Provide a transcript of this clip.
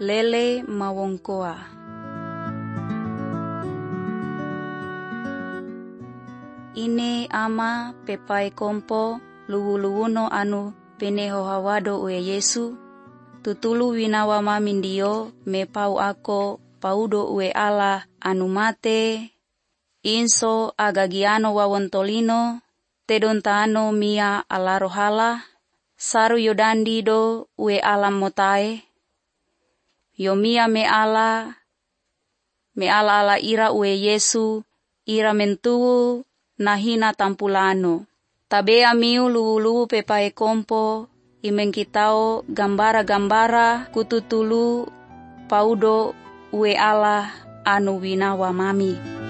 lele mawongkoa. Ine ama pepai kompo luwu-luwuno anu peneho hawado ue Yesu. Tutulu winawa mamindio me pau ako paudo ue ala anu mate. Inso agagiano wawontolino tedontano mia ala rohala. Saru yodandido ue alam motae. Yomia me ala ala ira ue Yesu ira mentuwu nahina tampulano. Tabea miu luwu-luwu pepae kompo imengkitao gambara-gambara kututulu paudo ue ala anu winawa mami.